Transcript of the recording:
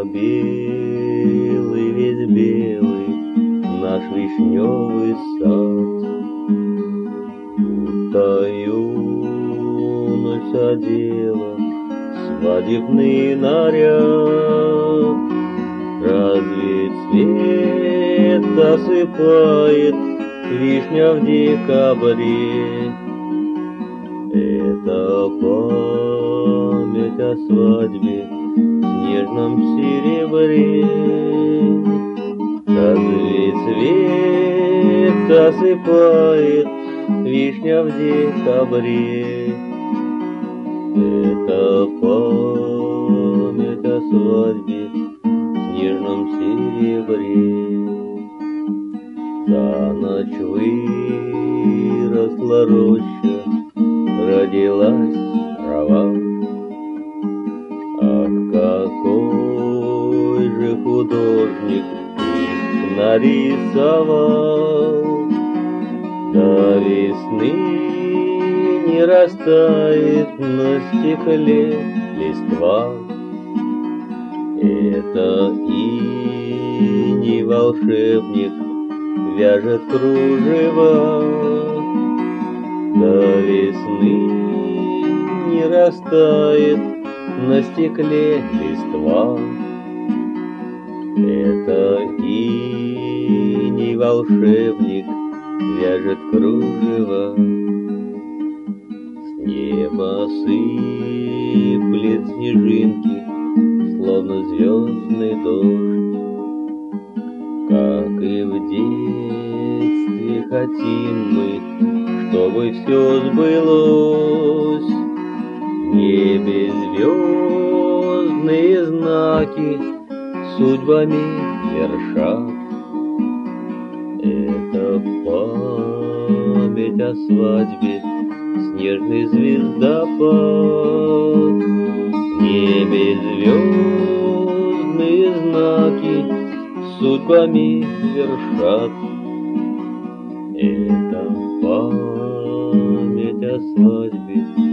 белый, весь белый наш вишневый сад. Будто юность одела свадебный наряд. Разве цвет осыпает вишня в декабре? Это память о свадьбе в снежном серебре. Разве цвет осыпает вишня в декабре? Это память о свадьбе в снежном серебре. За ночь выросла роща, родилась трава. Ах, какой же художник их нарисовал! До весны не растает на стекле листва. Это иней волшебник вяжет кружева. До весны не растает на стекле листва. Это иней волшебник вяжет кружева. С неба сыплет снежинки, словно звездный дождь. Как и в детстве хотим мы, чтобы все сбылось. В небе звездные знаки судьбами вершат. Это память о свадьбе, снежный звездопад. В небе звездные знаки судьбами вершат. Это память о свадьбе,